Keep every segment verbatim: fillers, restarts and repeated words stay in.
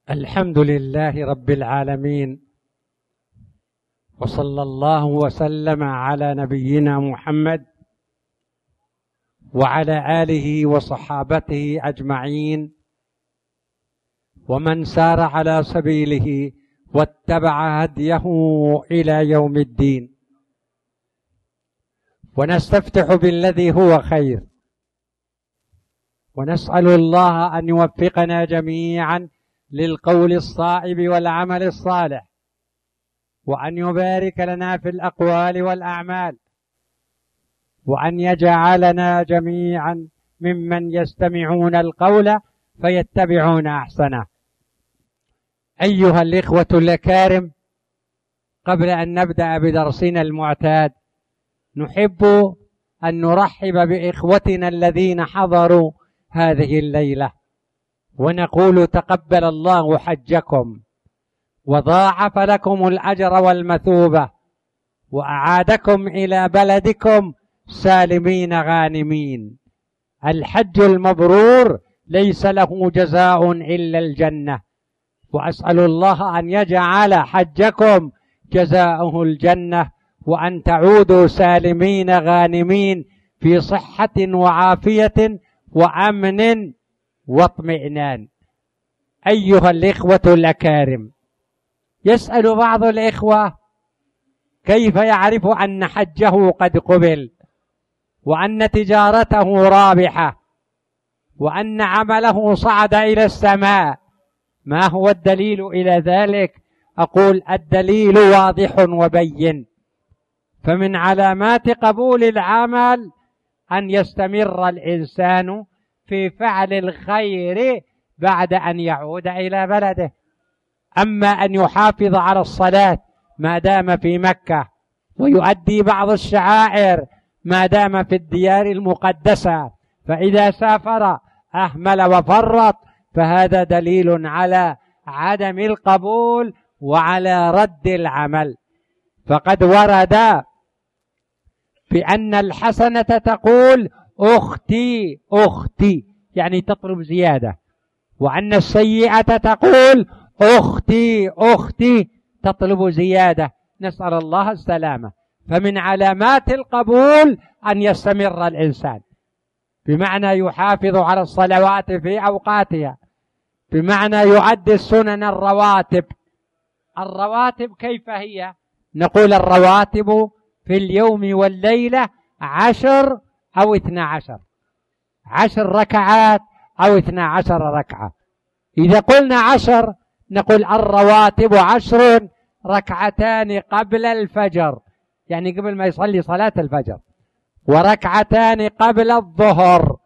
الحمد لله رب العالمين، وصلى الله وسلم على نبينا محمد وعلى آله وصحابته أجمعين، ومن سار على سبيله واتبع هديه إلى يوم الدين. ونستفتح بالذي هو خير، ونسأل الله أن يوفقنا جميعا للقول الصائب والعمل الصالح، وأن يبارك لنا في الأقوال والأعمال، وأن يجعلنا جميعا ممن يستمعون القول فيتبعون أحسنه. أيها الإخوة الأكارم، قبل أن نبدأ بدرسنا المعتاد نحب أن نرحب بإخوتنا الذين حضروا هذه الليلة، ونقول تقبل الله حجكم، وضاعف لكم الأجر والمثوبة، وأعادكم إلى بلدكم سالمين غانمين. الحج المبرور ليس له جزاء إلا الجنة، وأسأل الله أن يجعل حجكم جزاؤه الجنة، وأن تعودوا سالمين غانمين في صحة وعافية وأمن واطمئنان. أيها الإخوة الأكارم، يسأل بعض الإخوة كيف يعرف أن حجه قد قبل، وأن تجارته رابحة، وأن عمله صعد إلى السماء؟ ما هو الدليل إلى ذلك؟ أقول الدليل واضح وبين. فمن علامات قبول العمل أن يستمر الإنسان في فعل الخير بعد أن يعود إلى بلده. أما أن يحافظ على الصلاة ما دام في مكة، ويؤدي بعض الشعائر ما دام في الديار المقدسة، فإذا سافر أهمل وفرط، فهذا دليل على عدم القبول وعلى رد العمل. فقد ورد بأن الحسنة تقول أختي أختي، يعني تطلب زيادة، وأن السيئة تقول أختي أختي تطلب زيادة. نسأل الله السلامة. فمن علامات القبول أن يستمر الإنسان، بمعنى يحافظ على الصلوات في أوقاتها، بمعنى يؤدي السنن الرواتب. الرواتب كيف هي؟ نقول الرواتب في اليوم والليلة عشر أو اثنى عشر، عشر ركعات أو اثنى عشر ركعة. إذا قلنا عشر نقول الرواتب عشر، ركعتان قبل الفجر، يعني قبل ما يصلي صلاة الفجر، وركعتان قبل الظهر،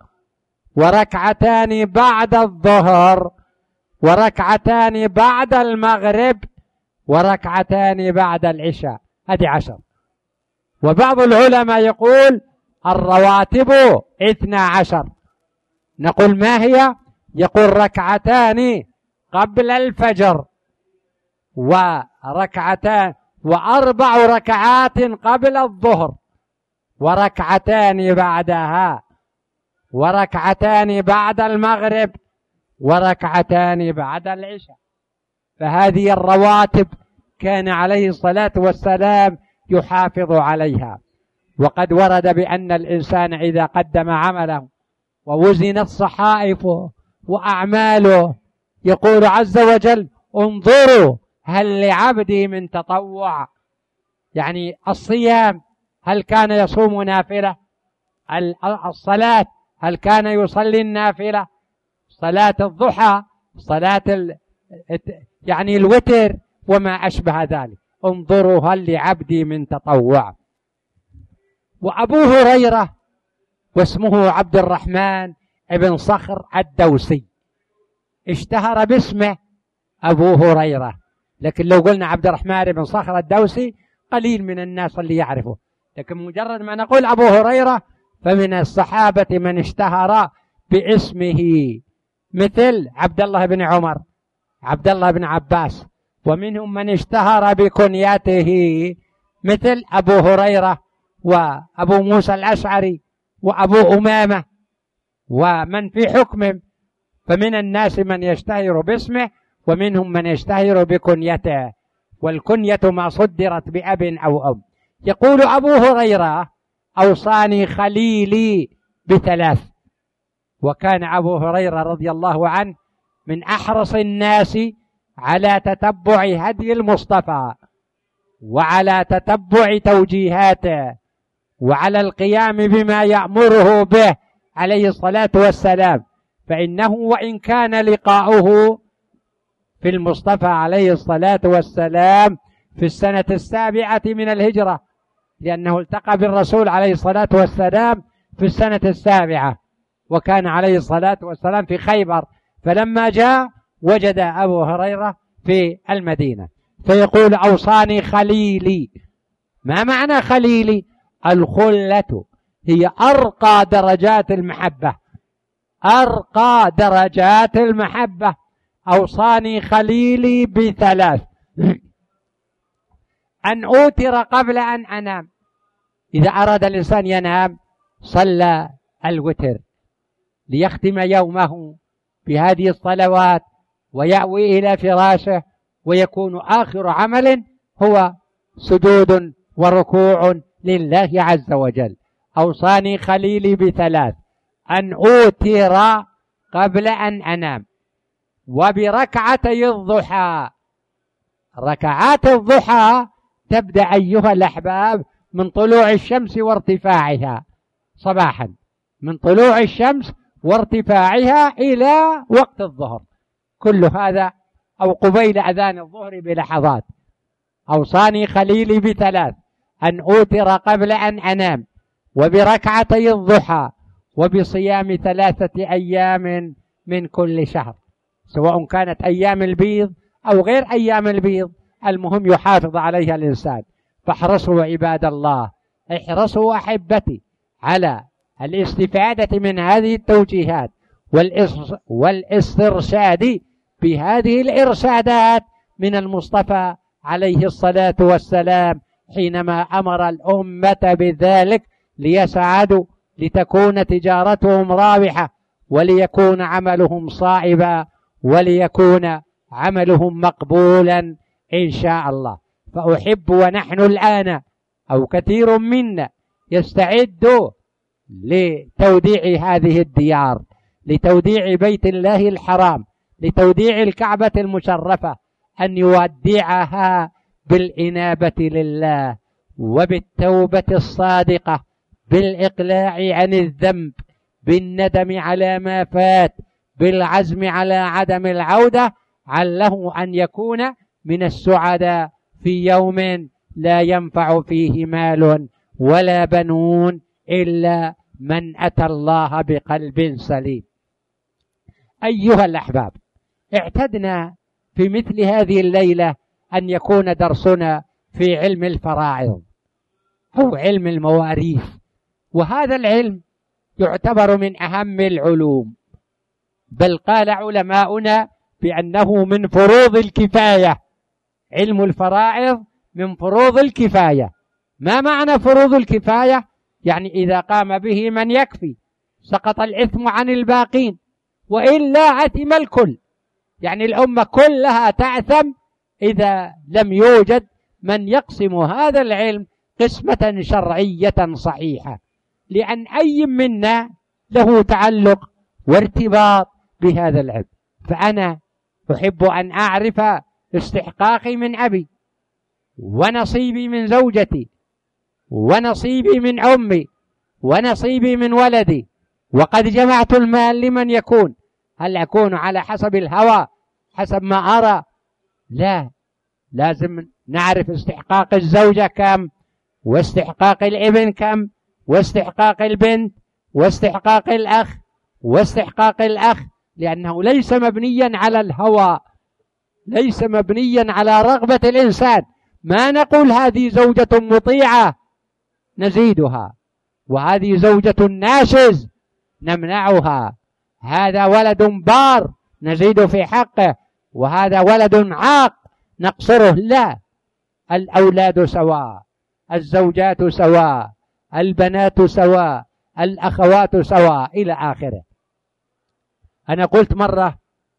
وركعتان بعد الظهر، وركعتان بعد المغرب، وركعتان بعد العشاء. هذه عشر. وبعض العلماء يقول الرواتب اثنى عشر. نقول ما هي؟ يقول ركعتان قبل الفجر، وركعتان وأربع ركعات قبل الظهر، وركعتان بعدها، وركعتان بعد المغرب، وركعتان بعد العشاء. فهذه الرواتب كان عليه الصلاة والسلام يحافظ عليها. وقد ورد بأن الإنسان إذا قدم عمله ووزنت صحائفه وأعماله يقول عز وجل انظروا هل لعبدي من تطوع، يعني الصيام هل كان يصوم نافلة، الصلاة هل كان يصلي النافلة، صلاة الضحى، صلاة ال... يعني الوتر وما أشبه ذلك. انظروا هل لعبدي من تطوع. وأبو هريرة واسمه عبد الرحمن ابن صخر الدوسي اشتهر باسمه أبو هريرة، لكن لو قلنا عبد الرحمن ابن صخر الدوسي قليل من الناس اللي يعرفه، لكن مجرد ما نقول أبو هريرة فمن الصحابة من اشتهر باسمه، مثل عبد الله بن عمر، عبد الله بن عباس، ومنهم من اشتهر بكنيته مثل أبو هريرة وأبو موسى الأشعري وأبو أمامة ومن في حكمهم. فمن الناس من يشتهر باسمه ومنهم من يشتهر بكنيته، والكنية ما صدرت بأب أو أم. يقول أبو هريرة: أوصاني خليلي بثلاث. وكان أبو هريرة رضي الله عنه من أحرص الناس على تتبع هدي المصطفى، وعلى تتبع توجيهاته، وعلى القيام بما يأمره به عليه الصلاة والسلام. فإنه وإن كان لقاؤه في المصطفى عليه الصلاة والسلام في السنة السابعة من الهجرة، لأنه التقى بالرسول عليه الصلاة والسلام في السنة السابعة، وكان عليه الصلاة والسلام في خيبر، فلما جاء وجد أبو هريرة في المدينة. فيقول: أوصاني خليلي. ما معنى خليلي؟ الخلة هي أرقى درجات المحبة، أرقى درجات المحبة. أوصاني خليلي بثلاث: أن أوتر قبل أن أنام. إذا أراد الإنسان ينام صلى الوتر ليختم يومه بهذه الصلوات ويأوي إلى فراشه، ويكون آخر عمل هو سجود وركوع لله عز وجل. أوصاني خليلي بثلاث: أن أوتر قبل أن أنام، وبركعتي الضحى. ركعات الضحى تبدأ أيها الأحباب من طلوع الشمس وارتفاعها صباحا، من طلوع الشمس وارتفاعها إلى وقت الظهر، كل هذا أو قبيل أذان الظهر بلحظات. أوصاني خليلي بثلاث: أن أوتر قبل أن أنام، وبركعتي الضحى، وبصيام ثلاثة أيام من كل شهر، سواء كانت أيام البيض أو غير أيام البيض، المهم يحافظ عليها الإنسان. فاحرصوا عباد الله، احرصوا أحبتي على الاستفادة من هذه التوجيهات والاسترشاد بهذه الإرشادات من المصطفى عليه الصلاة والسلام حينما أمر الأمة بذلك ليسعدوا، لتكون تجارتهم رابحة، وليكون عملهم صائبا، وليكون عملهم مقبولا إن شاء الله. فأحب ونحن الآن أو كثير منا يستعد لتوديع هذه الديار، لتوديع بيت الله الحرام، لتوديع الكعبة المشرفة، أن يودعها بالإنابة لله، وبالتوبة الصادقة، بالإقلاع عن الذنب، بالندم على ما فات، بالعزم على عدم العودة، عله أن يكون من السعداء في يوم لا ينفع فيه مال ولا بنون إلا من أتى الله بقلب سليم. أيها الأحباب، اعتدنا في مثل هذه الليلة أن يكون درسنا في علم الفرائض أو علم المواريث، وهذا العلم يعتبر من أهم العلوم، بل قال علماؤنا بأنه من فروض الكفاية. علم الفرائض من فروض الكفاية. ما معنى فروض الكفاية؟ يعني إذا قام به من يكفي سقط الإثم عن الباقين، وإلا عتم الكل، يعني الأمة كلها تعثم إذا لم يوجد من يقسم هذا العلم قسمة شرعية صحيحة، لأن أي منا له تعلق وارتباط بهذا العلم. فأنا أحب أن أعرف استحقاقي من أبي، ونصيبي من زوجتي، ونصيبي من أمي، ونصيبي من ولدي. وقد جمعت المال لمن يكون، هل أكون على حسب الهوى حسب ما أرى؟ لا، لازم نعرف استحقاق الزوجة كم، واستحقاق الابن كم، واستحقاق البنت، واستحقاق الأخ، واستحقاق الأخ، لأنه ليس مبنيا على الهوى، ليس مبنيا على رغبة الإنسان. ما نقول هذه زوجة مطيعة نزيدها، وهذه زوجة ناشز نمنعها، هذا ولد بار نزيد في حقه، وهذا ولد عاق نقصره. لا، الأولاد سواء، الزوجات سواء، البنات سواء، الأخوات سواء، إلى آخره. أنا قلت مرة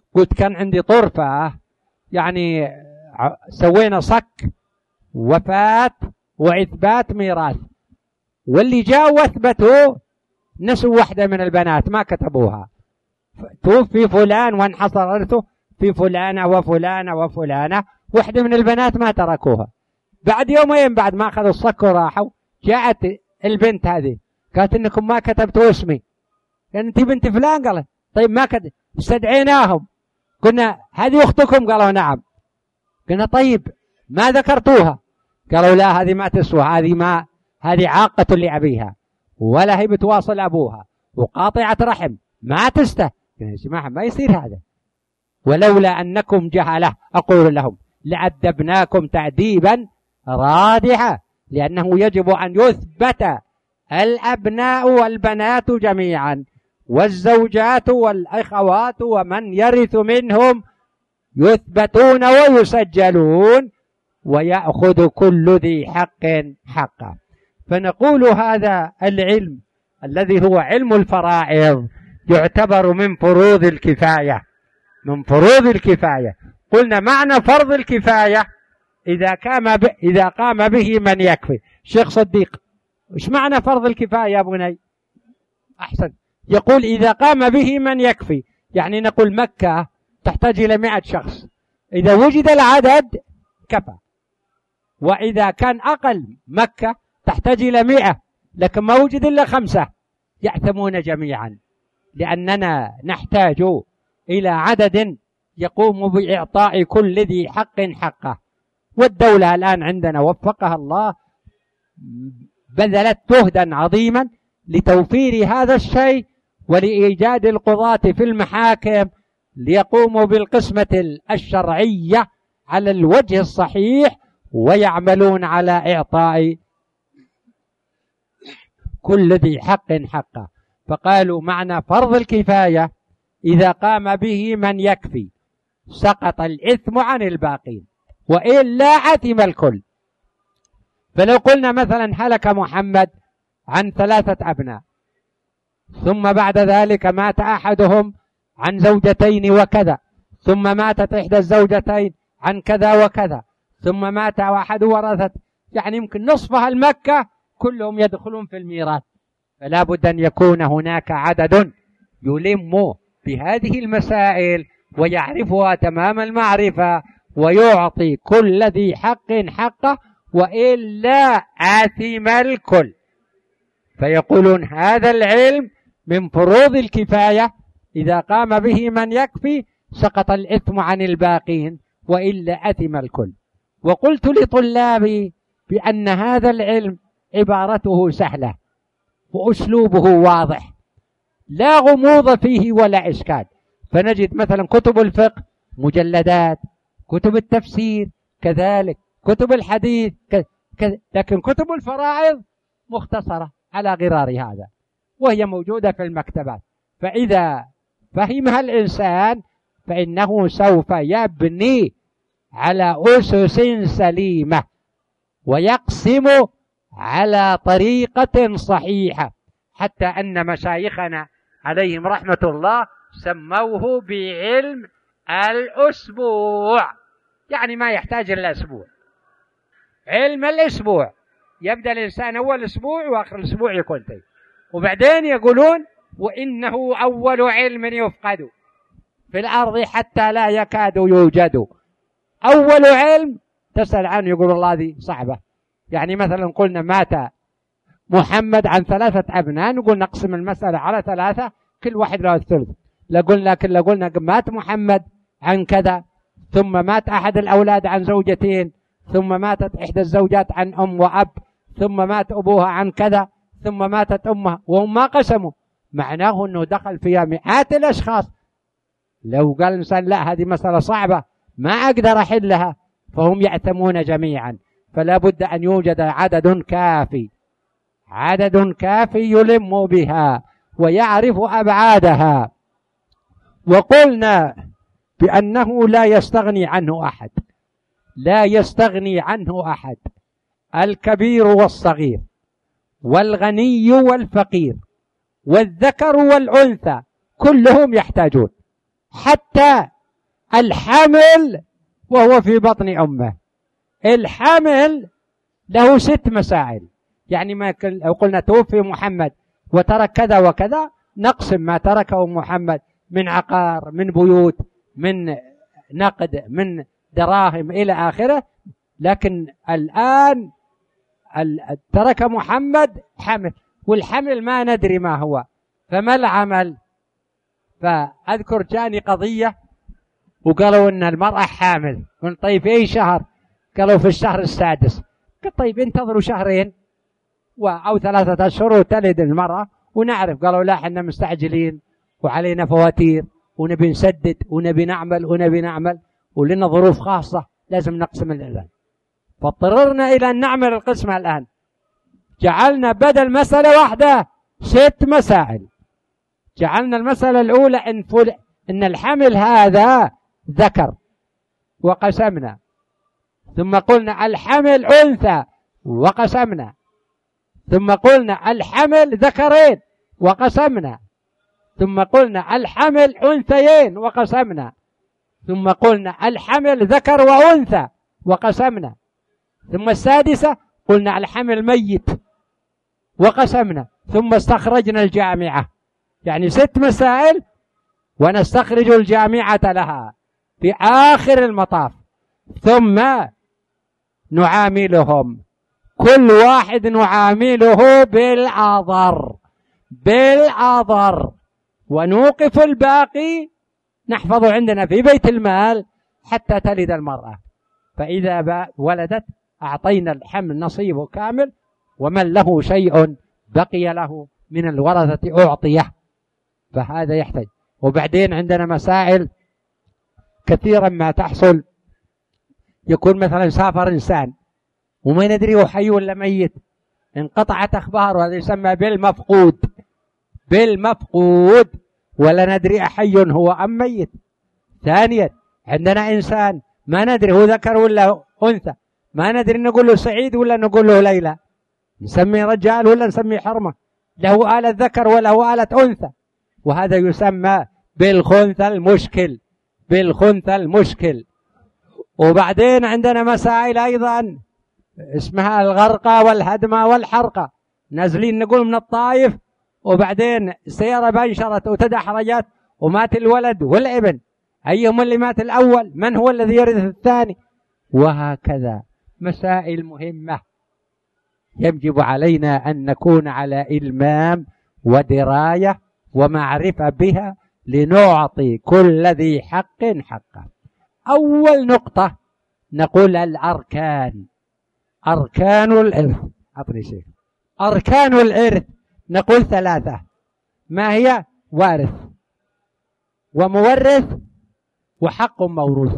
قلت كان عندي طرفة، يعني سوينا صك وفاة وإثبات ميراث، واللي جاء واثبتوا نسوا واحدة من البنات ما كتبوها، توفي فلان وانحصر ارثه في فلانة وفلانة وفلانة، واحدة من البنات ما تركوها. بعد يومين بعد ما أخذوا الصك وراحوا جاءت البنت هذه قالت إنكم ما كتبتوا اسمي، يعني أنت بنت فلان. قالت طيب ما كتب. استدعيناهم قلنا هذه أختكم؟ قالوا نعم. قلنا طيب ما ذكرتوها؟ قالوا لا هذه ما تسوى، هذه ما هذه عاقة لأبيها ولا هي بتواصل أبوها وقاطعة رحم ما تسته. يا جماعة ما يصير هذا، ولولا أنكم جهلة أقول لهم لأدبناكم تأديبا رادعا، لأنه يجب أن يثبت الأبناء والبنات جميعا والزوجات والأخوات ومن يرث منهم يثبتون ويسجلون ويأخذ كل ذي حق حقه. فنقول هذا العلم الذي هو علم الفرائض يعتبر من فروض الكفاية، من فروض الكفاية. قلنا معنى فرض الكفاية إذا قام ب... إذا قام به من يكفي. شيخ صديق إيش معنى فرض الكفاية يا بني؟ أحسن. يقول إذا قام به من يكفي، يعني نقول مكة تحتاج إلى مئة شخص، إذا وجد العدد كفى. وإذا كان أقل مكة تحتاج إلى مئة لكن ما وجد إلا خمسة يأثمون جميعا، لأننا نحتاج إلى عدد يقوم بإعطاء كل ذي حق حقه. والدولة الآن عندنا وفقها الله بذلت جهدا عظيما لتوفير هذا الشيء ولإيجاد القضاة في المحاكم ليقوموا بالقسمة الشرعية على الوجه الصحيح ويعملون على إعطاء كل ذي حق حقه. فقالوا معنى فرض الكفاية إذا قام به من يكفي سقط الإثم عن الباقين وإلا أثم الكل. فلو قلنا مثلا هلك محمد عن ثلاثة أبناء ثم بعد ذلك مات أحدهم عن زوجتين وكذا، ثم ماتت إحدى الزوجتين عن كذا وكذا، ثم مات أحد ورثت، يعني يمكن نصفها المكة كلهم يدخلون في الميراث. فلا بد أن يكون هناك عدد يلم بهذه المسائل ويعرفها تمام المعرفة ويعطي كل ذي حق حقه وإلا آثم الكل. فيقولون هذا العلم من فروض الكفاية إذا قام به من يكفي سقط الإثم عن الباقين وإلا أثم الكل. وقلت لطلابي بأن هذا العلم عبارته سهلة وأسلوبه واضح لا غموض فيه ولا إشكال. فنجد مثلا كتب الفقه مجلدات، كتب التفسير كذلك، كتب الحديث كذ... لكن كتب الفرائض مختصرة على غرار هذا وهي موجودة في المكتبات. فإذا فهمها الإنسان فإنه سوف يبني على أسس سليمة ويقسم على طريقة صحيحة، حتى أن مشايخنا عليهم رحمة الله سموه بعلم الأسبوع، يعني ما يحتاج إلا أسبوع. علم الأسبوع يبدأ الإنسان أول أسبوع وآخر الأسبوع يكون تي. وبعدين يقولون وإنه أول علم يفقد في الأرض حتى لا يكاد يوجد. أول علم تسأل عنه يقول الله هذه صعبة. يعني مثلا قلنا مات محمد عن ثلاثة أبناء نقول نقسم المسألة على ثلاثة كل واحد له الثلث. لقلنا لكن لقلنا مات محمد عن كذا، ثم مات أحد الأولاد عن زوجتين، ثم ماتت إحدى الزوجات عن أم وأب، ثم مات أبوها عن كذا، ثم ماتت أمها، وهم ما قسموا. معناه أنه دخل فيها مئات الأشخاص. لو قال الإنسان لا هذه مسألة صعبة ما أقدر أحلها فهم يأثمون جميعا. فلا بد أن يوجد عدد كافي، عدد كافي يلم بها ويعرف أبعادها. وقلنا بأنه لا يستغني عنه أحد، لا يستغني عنه أحد، الكبير والصغير والغني والفقير والذكر والأنثى كلهم يحتاجون، حتى الحمل وهو في بطن أمه. الحمل له ست مسائل، يعني ما لو قلنا توفي محمد وترك كذا وكذا نقسم ما تركه محمد من عقار، من بيوت، من نقد، من دراهم إلى آخره. لكن الآن ترك محمد حمل، والحمل ما ندري ما هو، فما العمل؟ فأذكر جاني قضية وقالوا إن المرأة حامل. قلت طيب في أي شهر؟ قالوا في الشهر السادس. قلت طيب انتظروا شهرين أو ثلاثة أشهر وتلد المرأة ونعرف. قالوا لا احنا مستعجلين وعلينا فواتير ونبي نسدد ونبي نعمل ونبي نعمل ولنا ظروف خاصة لازم نقسم الآن. فاضطررنا إلى أن نعمل القسمة الآن. جعلنا بدل مسألة واحدة ست مسائل. جعلنا المسألة الأولى إن, فل... إن الحمل هذا ذكر وقسمنا، ثم قلنا الحمل أنثى وقسمنا، ثم قلنا الحمل ذكرين وقسمنا، ثم قلنا الحمل أنثيين وقسمنا، ثم قلنا الحمل ذكر وأنثى وقسمنا، ثم السادسة قلنا الحمل ميت وقسمنا، ثم استخرجنا الجامعة. يعني ست مسائل ونستخرج الجامعة لها في آخر المطاف، ثم نعاملهم كل واحد نعامله بالعذر بالعذر ونوقف الباقي نحفظه عندنا في بيت المال حتى تلد المرأة. فإذا ولدت أعطينا الحمل نصيبه كامل، ومن له شيء بقي له من الورثة أعطيه. فهذا يحتاج. وبعدين عندنا مسائل كثيرا ما تحصل، يكون مثلا سافر إنسان وما ندري هو حي ولا ميت، انقطعت أخباره، هذا يسمى بالمفقود بالمفقود ولا ندري أحي هو أم ميت. ثانيا عندنا إنسان ما ندري هو ذكر ولا أنثى، ما ندري نقول له سعيد ولا نقول له ليلى، نسميه رجال ولا نسميه حرمة، له آلة ذكر ولا آلة أنثى، وهذا يسمى بالخنثى المشكل بالخنثى المشكل. وبعدين عندنا مسائل أيضا اسمها الغرقة والهدمة والحرقة. نازلين نقول من الطائف وبعدين السيارة بانشرت وتدحرجت ومات الولد والابن، أيهم اللي مات الأول؟ من هو الذي يرث الثاني؟ وهكذا مسائل مهمة يجب علينا أن نكون على إلمام ودراية ومعرفة بها لنعطي كل ذي حق حقه. أول نقطة نقول الأركان. أركان الإرث. أعطني شيء. أركان الإرث نقول ثلاثة. ما هي؟ وارث ومورث وحق موروث.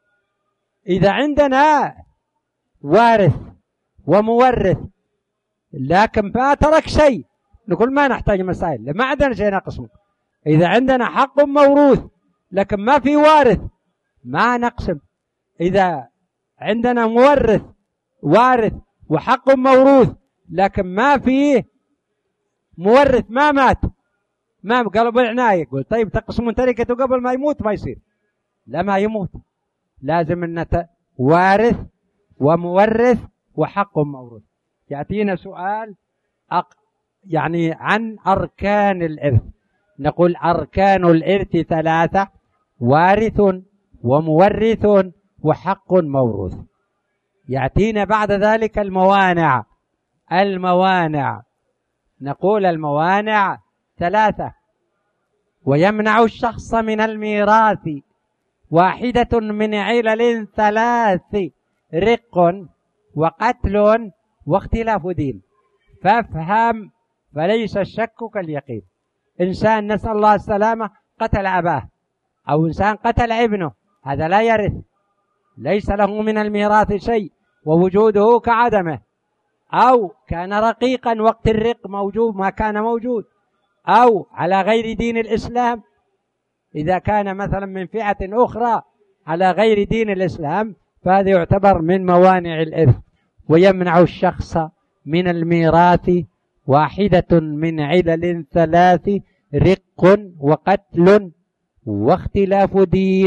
إذا عندنا وارث ومورث لكن ما ترك شيء نقول ما نحتاج مسائل، ما عندنا شيء نقسمه. إذا عندنا حق موروث لكن ما في وارث ما نقسم. إذا عندنا مورث وارث وحق موروث لكن ما فيه مورث ما مات ما قالوا بالعناية، يقول طيب تقسمون تركته قبل ما يموت، ما يصير، لا ما يموت، لازم أن وارث ومورث وحق موروث. يأتينا سؤال أق... يعني عن أركان الإرث. نقول أركان الإرث ثلاثة: وارث ومورث وحق موروث. يأتينا بعد ذلك الموانع. الموانع نقول الموانع ثلاثة: ويمنع الشخص من الميراث واحدة من علل ثلاث: رق وقتل واختلاف دين. فافهم فليس الشك كاليقين. إنسان نسأل الله السلامة قتل أباه أو إنسان قتل ابنه، هذا لا يرث، ليس له من الميراث شيء ووجوده كعدمه. أو كان رقيقا وقت الرق موجود ما كان موجود، أو على غير دين الإسلام، إذا كان مثلا من فئة أخرى على غير دين الإسلام فهذا يعتبر من موانع الإرث. ويمنع الشخص من الميراث واحدة من علل ثلاث: رق وقتل واختلاف دين.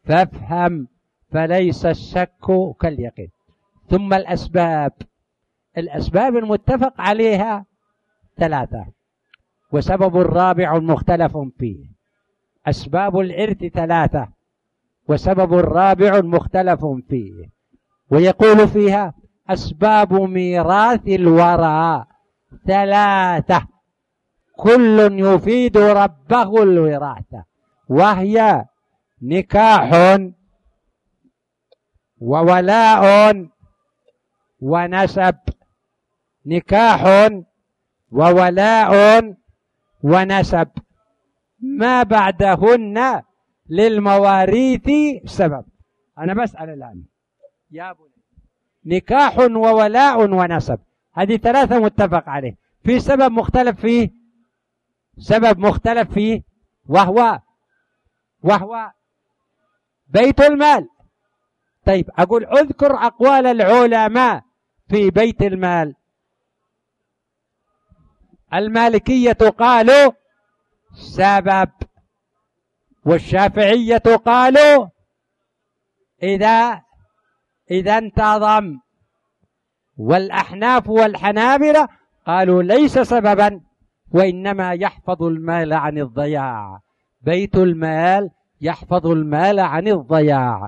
فافهم فليس الشك كاليقين. ثم الأسباب، الأسباب المتفق عليها ثلاثة، وسبب الرابع مختلف فيه. أسباب الإرث ثلاثة، وسبب الرابع مختلف فيه. ويقول فيها: أسباب ميراث الورى ثلاثة، كل يفيد ربه الوراثة، وهي نكاح وولاء ونسب. نكاح وولاء ونسب، ما بعدهن للمواريث سبب. أنا بسأل الآن يا أبو، نكاح وولاء ونسب، هذه ثلاثة متفق عليه، في سبب مختلف فيه، سبب مختلف فيه وهو وهو بيت المال. طيب أقول أذكر أقوال العلماء في بيت المال. المالكية قالوا سبب، والشافعية قالوا إذا إذا انتظم، والأحناف والحنابلة قالوا ليس سببا، وإنما يحفظ المال عن الضياع. بيت المال يحفظ المال عن الضياع.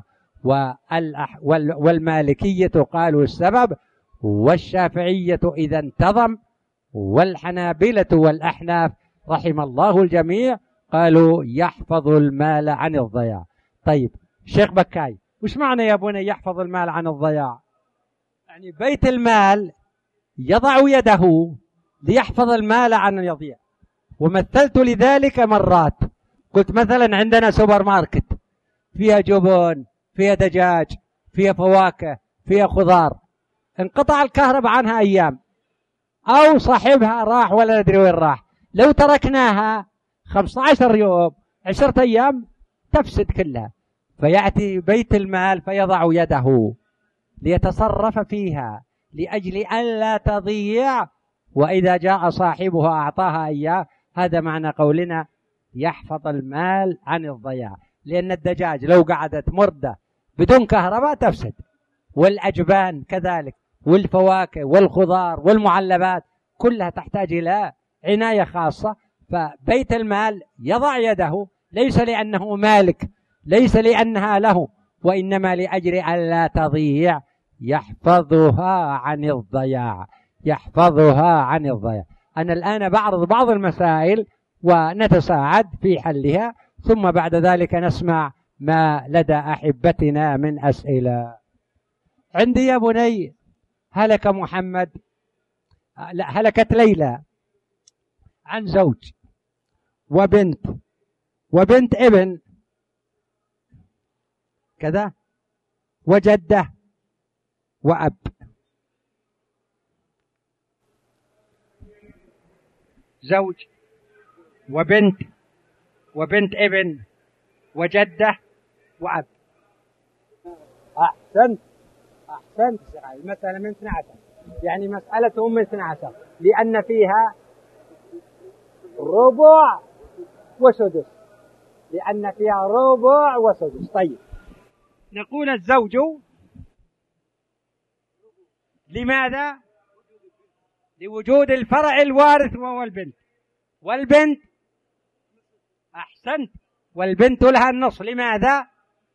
والمالكية قالوا السبب، والشافعية إذا انتظم، والحنابلة والأحناف رحم الله الجميع قالوا يحفظ المال عن الضياع. طيب شيخ بكاي، وش معنى يا بني يحفظ المال عن الضياع؟ يعني بيت المال يضع يده ليحفظ المال عن يضيع. ومثلت لذلك مرات، قلت مثلا عندنا سوبر ماركت فيها جبن، فيها دجاج، فيها فواكه، فيها خضار، انقطع الكهرباء عنها أيام، أو صاحبها راح ولا ندري وين راح، لو تركناها خمسة عشر يوم عشرة أيام تفسد كلها. فيأتي بيت المال فيضع يده ليتصرف فيها لأجل أن لا تضيع، وإذا جاء صاحبها أعطاها إياه. هذا معنى قولنا يحفظ المال عن الضياع، لأن الدجاج لو قعدت مردة بدون كهرباء تفسد، والأجبان كذلك، والفواكه والخضار والمعلبات كلها تحتاج إلى عناية خاصة. فبيت المال يضع يده ليس لأنه مالك، ليس لأنها له، وإنما لأجل أن لا تضيع، يحفظها عن الضياع، يحفظها عن الضياع. أنا الآن بعرض بعض المسائل ونتساعد في حلها، ثم بعد ذلك نسمع ما لدى أحبتنا من أسئلة. عندي يا بني هلك محمد، لا هلكت ليلى عن زوج وبنت وبنت ابن كذا، وجدة وأب. زوج وبنت وبنت ابن وجدة وأب. أحسنت أحسنت. المسألة من اثني عشر، يعني مسألة من اثني عشر، لأن فيها ربع وسدس، لأن فيها ربع وسدس. طيب نقول الزوج لماذا؟ لوجود الفرع الوارث وهو البنت، والبنت أحسنت، والبنت لها النصف. لماذا؟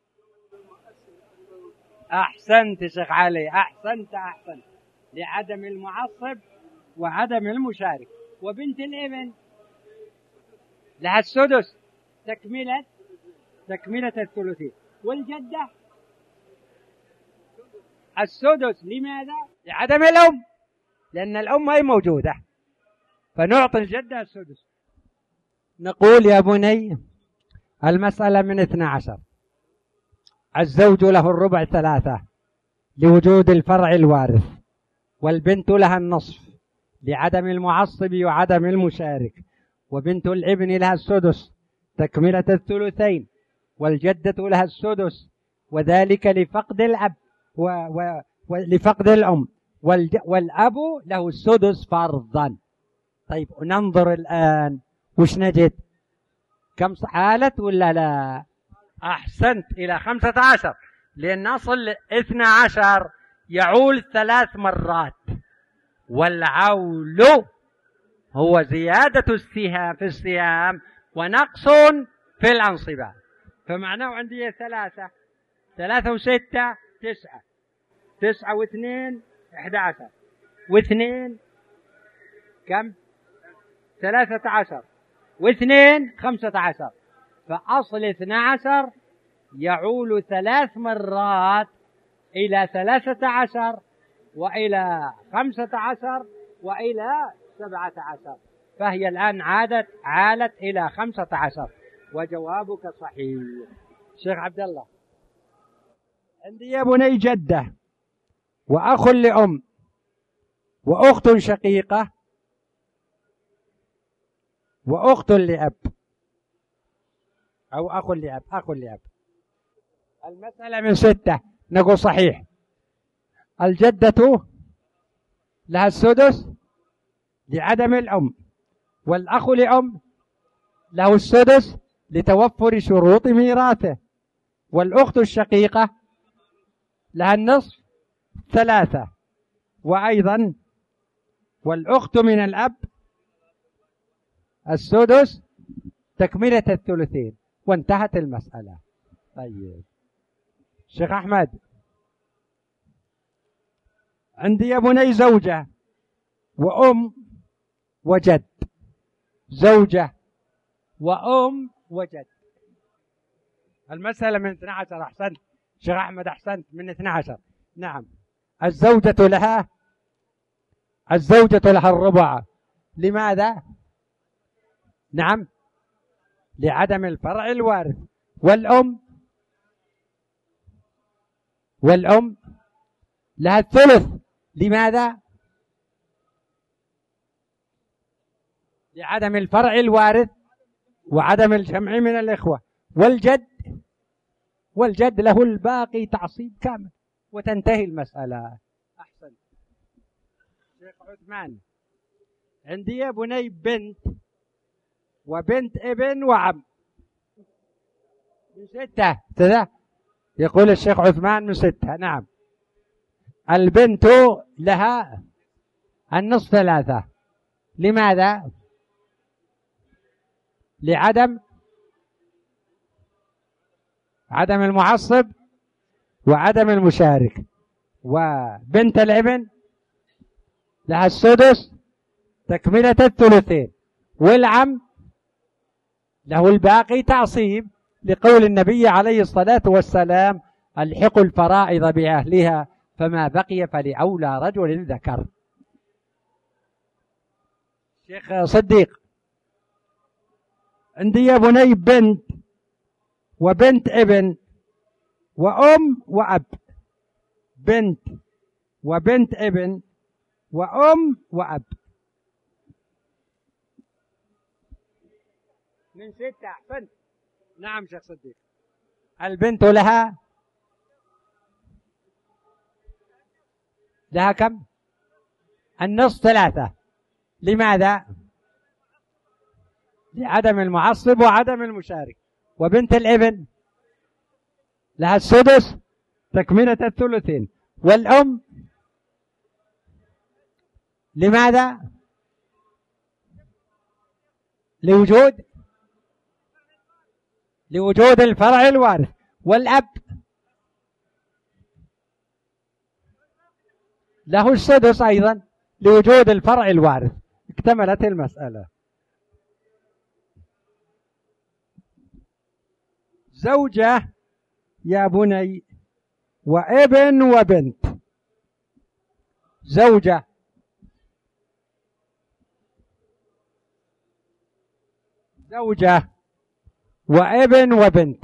أحسنت شيخ علي، أحسنت أحسنت، لعدم المعصب وعدم المشارك. وبنت الابن لها السدس تكملة تكملة الثلثين. والجدة السدس. لماذا؟ لعدم الأم، لأن الأم هي موجودة، فنعطي الجدة السدس. نقول يا بني المسألة من اثنى عشر، الزوج له الربع ثلاثة لوجود الفرع الوارث، والبنت لها النصف لعدم المعصب وعدم المشارك، وبنت الابن لها السدس تكملة الثلثين، والجدة لها السدس، وذلك لفقد الأب و... و... ولفقد الأم، والج... والأب له السدس فرضا. طيب ننظر الآن وش نجد؟ كم حالة ولا لا؟ أحسنت، إلى خمسة عشر، لأن أصل اثنى عشر يعول ثلاث مرات، والعول هو زيادة السهام في السهام ونقص في الأنصبة، فمعناه عندي ثلاثة، ثلاثة وستة تسعة، تسعة واثنين أحد عشر، واثنين كم؟ ثلاثة عشر، واثنين خمسة عشر، فأصل اثنى عشر يعول ثلاث مرات إلى ثلاثة عشر وإلى خمسة عشر وإلى سبعة عشر، فهي الآن عادت عالت إلى خمسة عشر، وجوابك صحيح. شيخ عبد الله، عندي يا بني جدة وأخ لأم وأخت شقيقة وأخت لأب، أو أخ لأب، أخ لأب. المسألة من ستة، نقول صحيح. الجدة لها السدس لعدم الأم، والأخ لأم له السدس لتوفر شروط ميراثه، والأخت الشقيقة لها النصف ثلاثة، وأيضا والأخت من الأب السدس تكملة الثلثين، وانتهت المسألة. طيب شيخ أحمد، عندي يا بني زوجة وأم وجد، زوجة وأم وجد. المسألة من اثني عشر. أحسنت شيخ أحمد، أحسنت، من اثني عشر. نعم. الزوجة لها الزوجة لها الربع. لماذا؟ نعم، لعدم الفرع الوارث. والأم والأم لها الثلث. لماذا؟ لعدم الفرع الوارث وعدم الجمع من الإخوة. والجد والجد له الباقي تعصيب كامل، وتنتهي المسألة. أحسن شيخ عثمان، عندي يا بني بنت وبنت ابن وعم، من ستة كذا يقول الشيخ عثمان، من ستة. نعم. البنت لها النصف ثلاثة. لماذا؟ لعدم عدم المعصب وعدم المشارك. وبنت الابن لها السدس تكملة الثلثين، والعم له الباقي تعصيب، لقول النبي عليه الصلاة والسلام: الحقوا الفرائض بأهلها فما بقي فلأولى رجل ذكر. شيخ صديق، عندي يا بني بنت وبنت ابن وأم وأب. بنت وبنت ابن وأم وأب، من ستة. أحسنت. نعم شيخ صديق. البنت لها لها كم؟ النصف ثلاثة. لماذا؟ لعدم المعصب وعدم المشارك. وبنت الابن لها السدس تكملة الثلثين. والأم لماذا؟ لوجود لوجود الفرع الوارث. والأب له السدس أيضا لوجود الفرع الوارث. اكتملت المسألة. زوجة يا بني وابن وبنت. زوجة زوجة وابن وبنت.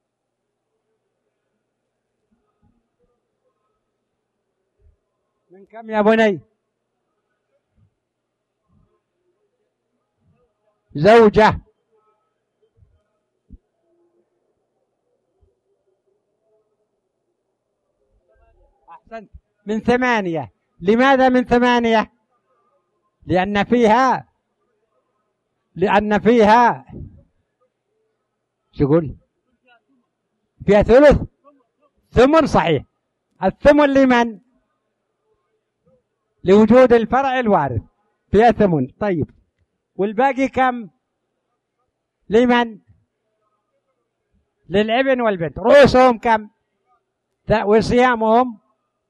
من كم يا بني؟ زوجة أحسنت، من ثمانية. لماذا من ثمانية؟ لأن فيها لأن فيها شو يقول؟ فيها ثلث ثمن صحيح. الثمن لمن؟ لوجود الفرع الوارث فيها ثمن. طيب والباقي كم؟ لمن؟ للابن والبنت. رؤوسهم كم؟ وصيامهم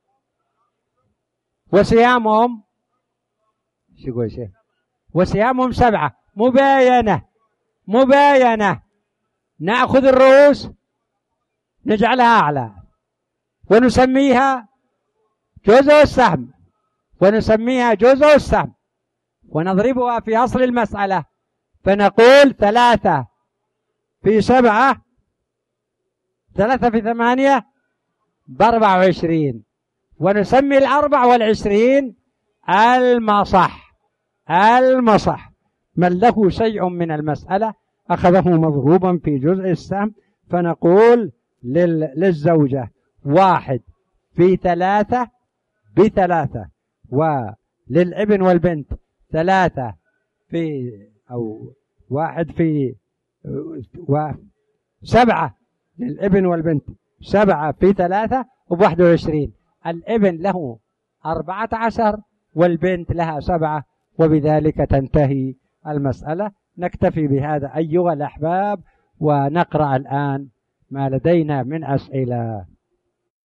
وصيامهم شو يقول شيء؟ وصيامهم سبعة. مباينة مباينة. نأخذ الرؤوس نجعلها أعلى ونسميها جزء السهم، ونسميها جزء السهم، ونضربها في أصل المسألة فنقول ثلاثة في سبعة، ثلاثة في ثمانية بأربع وعشرين، ونسمي الأربع والعشرين المصح. المصح من له شيء من المسألة أخذه مضروبا في جزء السهم، فنقول للزوجة واحد في ثلاثة بثلاثة، وللابن والبنت ثلاثة في أو واحد في وسبعة، للابن والبنت سبعة في ثلاثة وواحد وعشرين. الابن له أربعة عشر والبنت لها سبعة، وبذلك تنتهي المسألة. نكتفي بهذا أيها الأحباب، ونقرأ الآن ما لدينا من أسئلة.